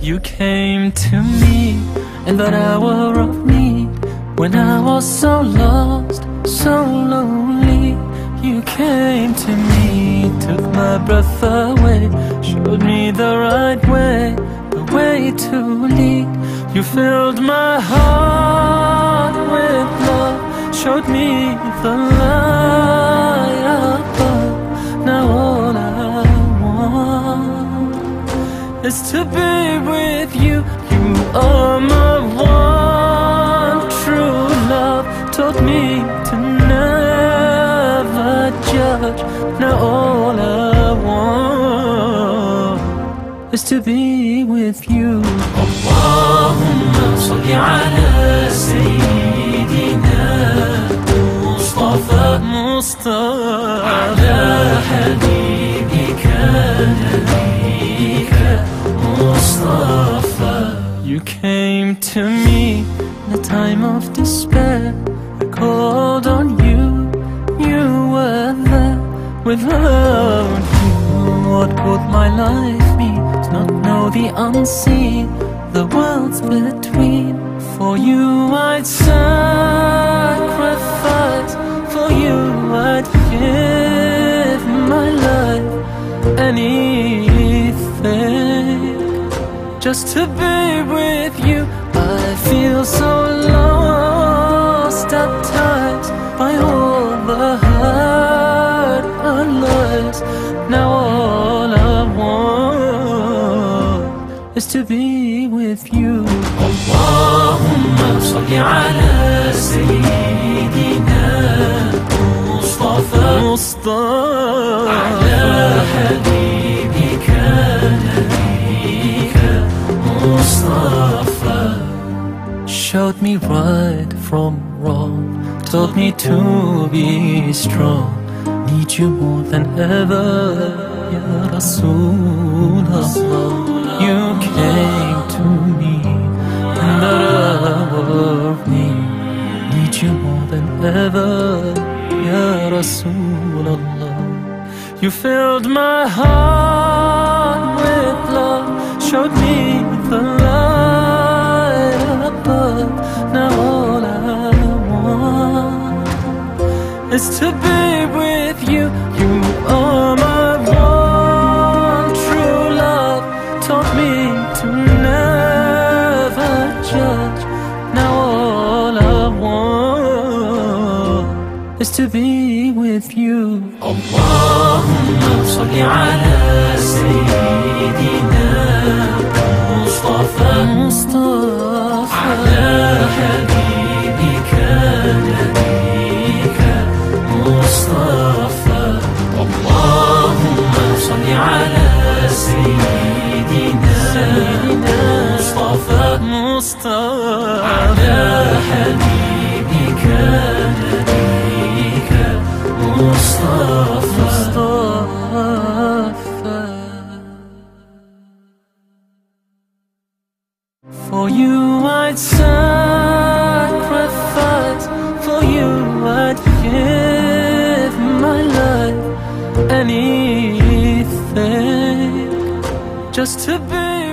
You came to me in that hour of need, when I was so lost, so lonely. You came to me, took my breath away, showed me the right way, the way to lead. You filled my heart with love, showed me the light above. Now all I want is to be with you. You are my one true love, taught me to never judge. Now all I want is to be with you. Allahumma salli ala Sayyidina Mustafa ala Habibika Nabika Mustafa. You came to me in a time of despair. I called on you, you were there. Without you, what would my life mean? To not know the unseen, the worlds between. For you I'd sacrifice, for you I'd give my life, anything, just to be with you. I feel so lost at times by all the hurt and lies. Now all I want is to be with you. Allahumma salli ala Sayyidina Mustafa ala Habibika Nabika Mustafa. Showed me right from wrong, told me to be strong. Need you more than ever, Ya Rasulullah. You came to me in the hour of need. Need you more than ever, Ya Rasulullah. You filled my heart with love, showed me the light above. Now all I want is to be with you. You are my one true love, taught me to never judge. Now all I want is to be with you. Allahumma salli ala Sayyidina Mustafa ala Habibika Nabika Mustafa. Allahumma salli ala Sayyidina Mustafa ala Habibika Nabika Mustafa. For you I'd sacrifice, for you I'd give my life, anything, just to be